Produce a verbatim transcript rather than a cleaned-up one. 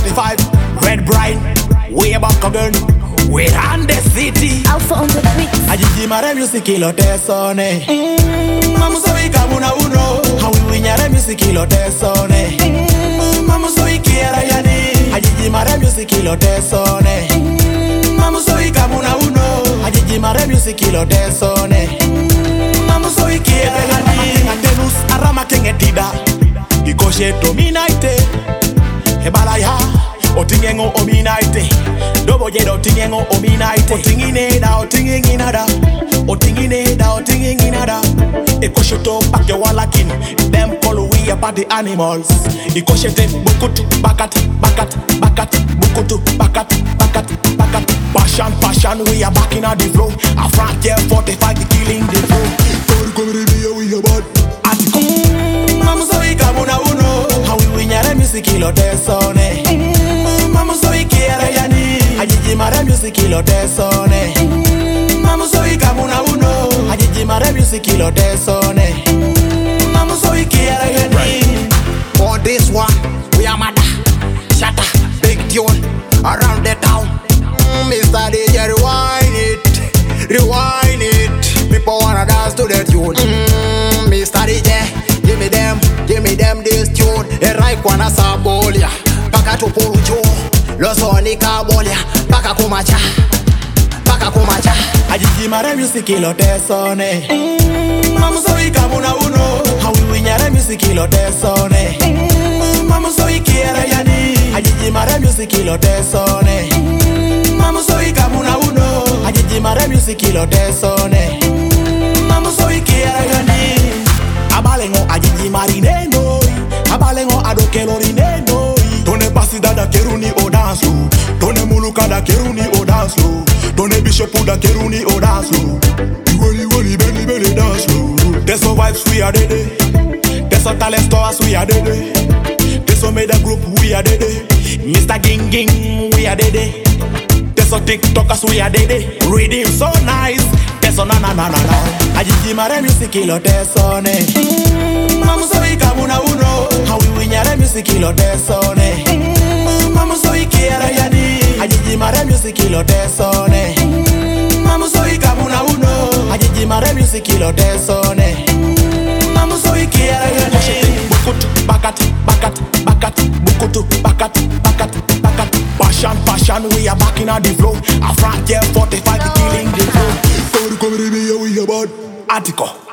forty-five, red brine, way back again. We're on the city. Alpha on the beat. Ajiji mare music ilo tesone. Mamu so ikamuna uno. How we win yare music ilo tesone. Mamu so ikiera yani. Ajiji mare music ilo tesone. Mamu so ikamuna uno. Ajiji mare music ilo tesone. Mamu so ikiera yani. Antenus arama kenge tida. Ikoshe dominaite. Hebalaya. Otingengo ominaite. Dobo jedo otingengo ominaite. Otingine da otingin inada. Otingine da otingin inada. Ekoshoto pake walakin. Them call we about the animals. Ikoshete bukutu bakat bakat bakat bukutu bakat bakat bakat. Passion passion we are back in the flow. A Frank yeah forty-five killing the flow. Tori komere biya we about. Atiko. Mamu so ikamuna uno. How we win yare music ilo tesone. Mamu so ikiera yani. Ajiji mare music ilo tesone. Mamu so ikamuna uno. Ajiji mare music ilo tesone. Mamu so ikiera yani. For this one, we are mad. Shatta, big tune around the town. Mm, Mister D J, rewind it, rewind it. People wanna dance to the tune. Mm, Mister D J, give me them, give me them this tune. Erai kwana sabolia, paka tupurujo. Losoni kabolia, paka kumacha, paka kumacha. Ajiji mare music ilo tesone. Mamu so ikamuna uno. How we win yare music ilo tesone. Mamu so ikiera yani. Ajiji mare music ilo tesone. Mamu so ikamuna uno. Ajiji mare music ilo tesone. Mamu so ikiera yani. Abalengo ajiji marine no. Abalengo adokelo rine no. Tone pasida da keruni o dance lo. Tone muluka da keruni o dance lo. Tone bishopu da keruni o dance lo. Iwoli woli belly belly dance lo. There's some vibes we are dead. There's some talent stars we are dead. There's some made a group we are dead. Mister Ging Ging we are dead. There's some TikTokers we are dead. Reading so nice. There's some na na na na na. Ajiji mare music ilo tesone. Mamu so ikamuna uno. How we win yare music ilo tesone. Mamu so ikiera yani. Ajiji mare music ilo tesone. Mamu so ikamuna uno. Ajiji mare music ilo tesone. Mamu so ikiera yani. Bukutu bakat bakat bakat bukutu bakat bakat bakat. Passion passion we are back in the flow. A Frank yeah forty-five killing the flow. Tori komere biya we about. Atiko.